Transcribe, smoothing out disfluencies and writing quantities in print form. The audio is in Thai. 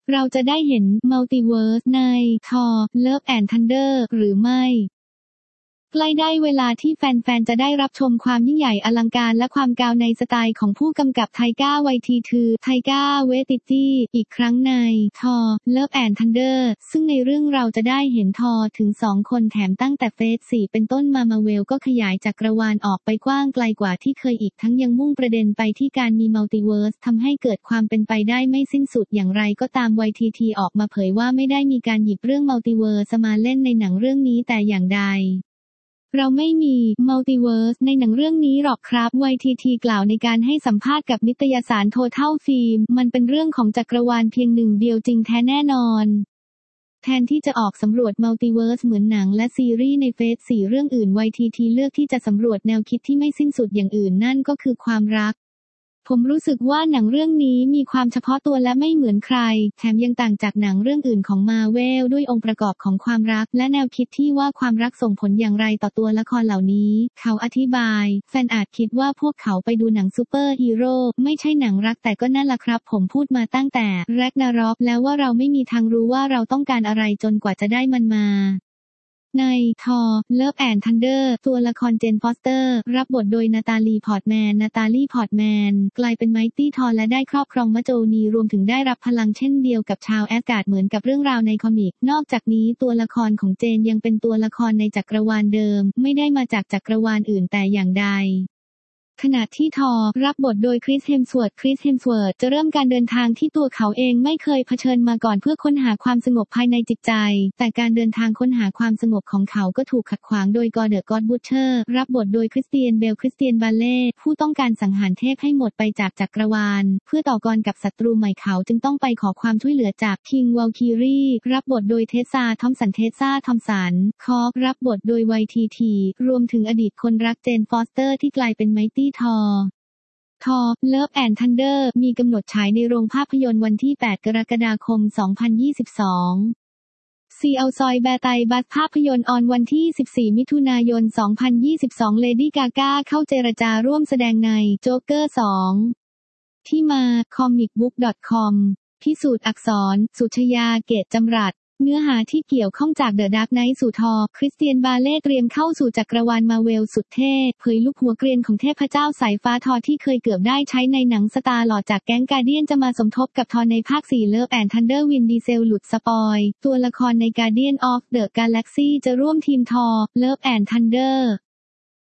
เราจะได้เห็นมัลติเวิร์สใน Thor Love and Thunder หรือไม่ใกล้ได้เวลาที่แฟนๆจะได้รับชมความยิ่งใหญ่อลังการและความกาวในสไตล์ของผู้กำกับไทก้าไวทิติไทก้าเวติตีอีกครั้งใน Thor Love and Thunder ซึ่งในเรื่องเราจะได้เห็นทอถึง2คนแถมตั้งแต่เฟส4เป็นต้นมาเวลก็ขยายจักรวาลออกไปกว้างไกลกว่าที่เคยอีกทั้งยังมุ่งประเด็นไปที่การมีมัลติเวิร์สทำให้เกิดความเป็นไปได้ไม่สิ้นสุดอย่างไรก็ตามไวทิติออกมาเผยว่าไม่ได้มีการหยิบเรื่องมัลติเวิร์สมาเล่นในหนังเรื่องนี้แต่อย่างใดเราไม่มีมัลติเวิร์สในหนังเรื่องนี้หรอกครับไวทีทีกล่าวในการให้สัมภาษณ์กับนิตยสาร Total Film มันเป็นเรื่องของจักรวาลเพียงหนึ่งเดียวจริงแท้แน่นอนแทนที่จะออกสำรวจมัลติเวิร์สเหมือนหนังและซีรีส์ในเฟส4เรื่องอื่นไวทีทีเลือกที่จะสำรวจแนวคิดที่ไม่สิ้นสุดอย่างอื่นนั่นก็คือความรักผมรู้สึกว่าหนังเรื่องนี้มีความเฉพาะตัวและไม่เหมือนใครแถมยังต่างจากหนังเรื่องอื่นของมาเวลด้วยองค์ประกอบของความรักและแนวคิดที่ว่าความรักส่งผลอย่างไรต่อตัวละครเหล่านี้เขาอธิบายแฟนอาจคิดว่าพวกเขาไปดูหนังซูเปอร์ฮีโร่ไม่ใช่หนังรักแต่ก็นั่นล่ะครับผมพูดมาตั้งแต่แร็กนาร็อกแล้วว่าเราไม่มีทางรู้ว่าเราต้องการอะไรจนกว่าจะได้มันมาใน Thor Love and Thunder ตัวละครเจนฟอสเตอร์รับบทโดยนาตาลีพอร์ตแมนกลายเป็นไมตี้ทอร์และได้ครอบครองมโจนีรวมถึงได้รับพลังเช่นเดียวกับชาวแอสการ์ดเหมือนกับเรื่องราวในคอมิกนอกจากนี้ตัวละครของเจนยังเป็นตัวละครในจักรวาลเดิมไม่ได้มาจากจักรวาลอื่นแต่อย่างใดขณะที่ทอร์รับบทโดยคริส เฮมสเวิร์ธจะเริ่มการเดินทางที่ตัวเขาเองไม่เคยเผชิญมาก่อนเพื่อค้นหาความสงบภายในจิตใจแต่การเดินทางค้นหาความสงบของเขาก็ถูกขัดขวางโดยกอร์เดอร์ ก็อดบูชเชอร์รับบทโดยคริสเตียนบาเล่ผู้ต้องการสังหารเทพให้หมดไปจากจักรวาลเพื่อต่อกรกับศัตรูใหม่เขาจึงต้องไปขอความช่วยเหลือจากคิงวอลคิรีรับบทโดยเทสซาทอมสันคอฟรับบทโดยไวทีทีรวมถึงอดีตคนรักเจนฟอสเตอร์ที่กลายเป็นไมตี้ทอร์Thor Love and Thunder มีกำหนดฉายในโรงภาพยนตร์วันที่ 8 กรกฎาคม 2022 ซีเอาซอยแบร์ไตบัสภาพยนตร์ออนวันที่ 14 มิถุนายน 2022 เลดี้กาก้าเข้าเจรจาร่วมแสดงในโจ๊กเกอร์ 2 ที่มา comicbook.com พิสูจน์อักษร สุชยา เกตจำรัดเนื้อหาที่เกี่ยวข้องจากเดอะดาร์กไนท์สู่ทอร์คริสเตียนบาเล่เตรียมเข้าสู่จักรวาลมาเวลสุดเท่เผยลูกหัวเกรียนของเทพเจ้าสายฟ้าทอร์ที่เคยเกือบได้ใช้ในหนังสตาร์ลอร์ดจากแก๊งการ์เดียนจะมาสมทบกับทอร์ในภาค 4 Love and Thunder วินดีเซลหลุดสปอยตัวละครใน Guardian of the Galaxy จะร่วมทีมทอร์ Love and Thunder